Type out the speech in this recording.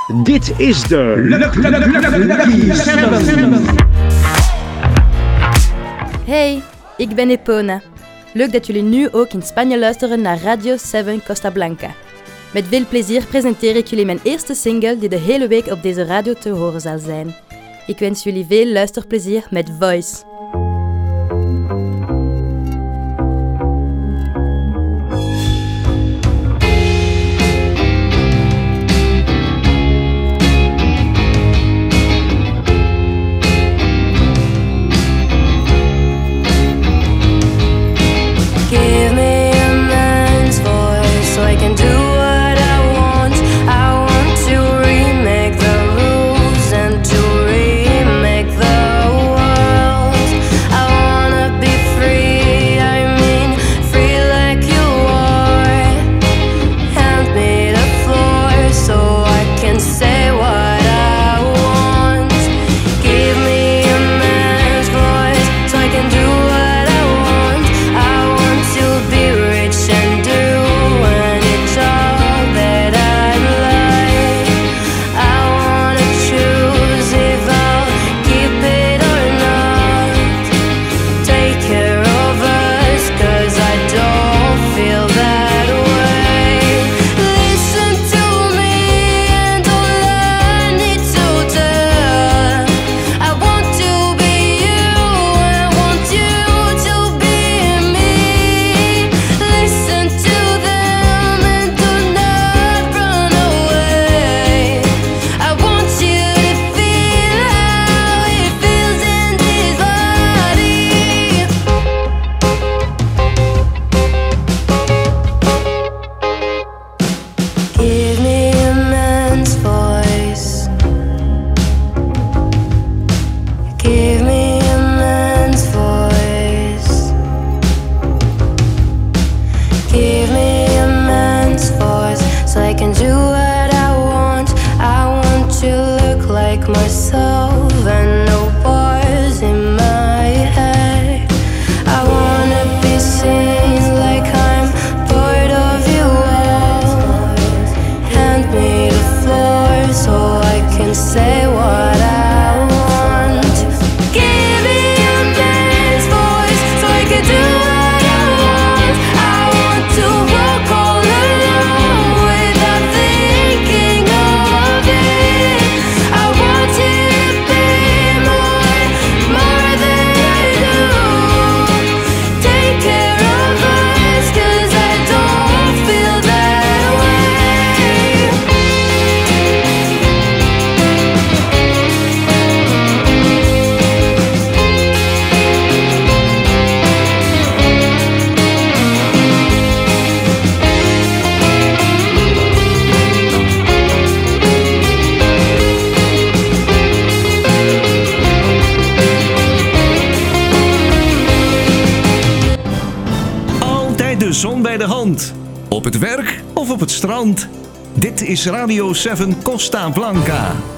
Dit is de Lucky 7. Hey, ik ben Epona. Leuk dat jullie nu ook in Spanje luisteren naar Radio 7 Costa Blanca. Met veel plezier presenteer ik jullie mijn eerste single die de hele week op deze radio te horen zal zijn. Ik wens jullie veel luisterplezier met Voice. Myself and no bars in my head. I wanna be seen like I'm part of you all. Hand me the floor so I can say what I want. Give me a man's voice so I can do what I want. I want to walk all alone without thinking of it. I want you to be more than I do. Take care of us 'cause I don't feel that way. Altijd de zon bij de hand. Op het werk of op het strand. Dit is Radio 7 Costa Blanca.